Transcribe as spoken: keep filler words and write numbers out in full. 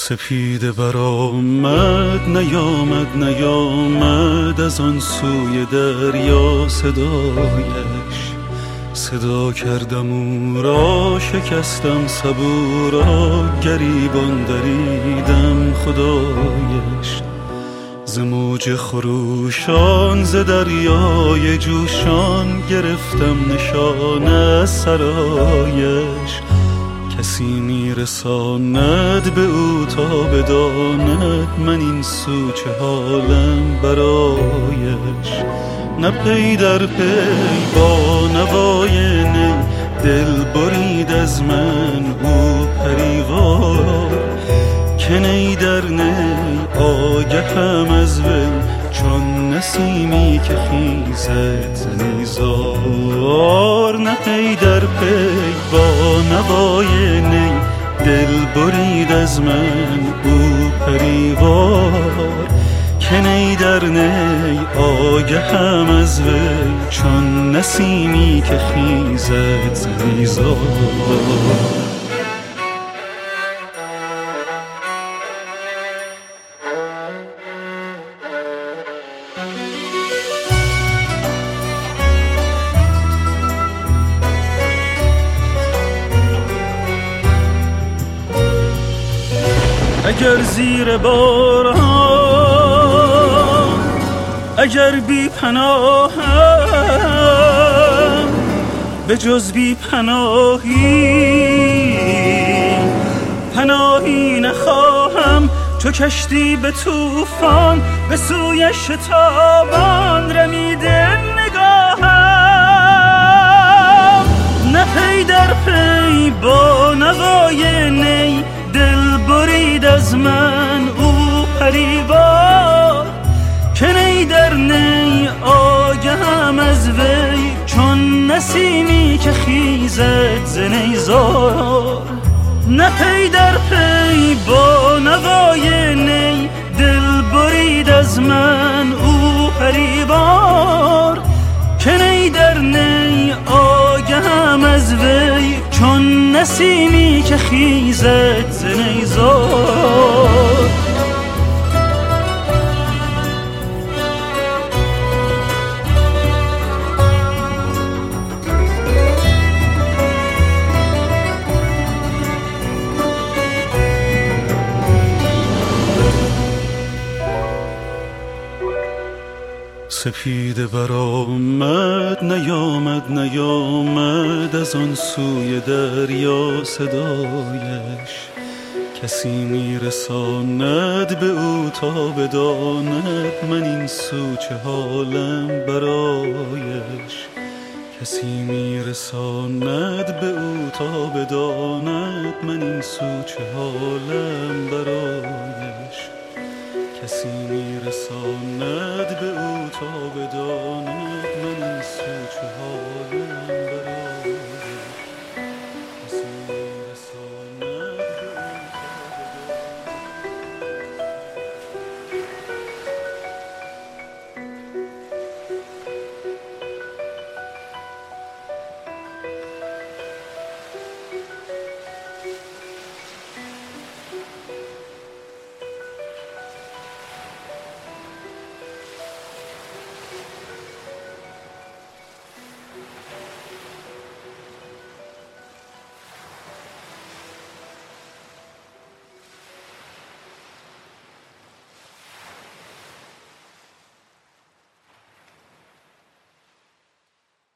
سپیده برآمد نیامد نیامد از آن سوی دریا صدایش. صدا کردم او را شکستم سبو را، گریبان دریدم خدایش. ز موج خروشان ز دریای جوشان گرفتم نشان از سرایش. کسی میرساند به او تا بداند من این سو چه حالم برایش. نه پی در پی با نوای نی دل برید از من او پریوار. که نی در نی آگهم از وی چون نسیمی که خیزد ز نیزار. نه پی در پی با نوای نی دل برید از من او پریوار. که نی در نی آگهم از وی چون نسیمی که خیزد ز نیزار. اگر زیر باران اگر بی پناهم به جز بی پناهی پناهی نخواهم. چو کشتی به طوفان به سوی شتابان رمیده نگاهم. نه پی در پی با نوای نی دل برید از من او پریوار. که نی در نی آگهم از وی چون نسیمی که خیزد ز نیزار. نه پی در پی با نوای نی دل برید از من او پریوار. که نی در نی آگهم از وی چون نسیمی که خیزد ز نیزار. سپیده برآمد نیامد نیامد از آن سوی دریا صدایش. کسی میرساند به او تا بداند من این سو چه حالم برایش. کسی میرساند به او تا بداند من این سو چه حالم برایش. کسی میرساند به او تا بداند من این سو چه حالم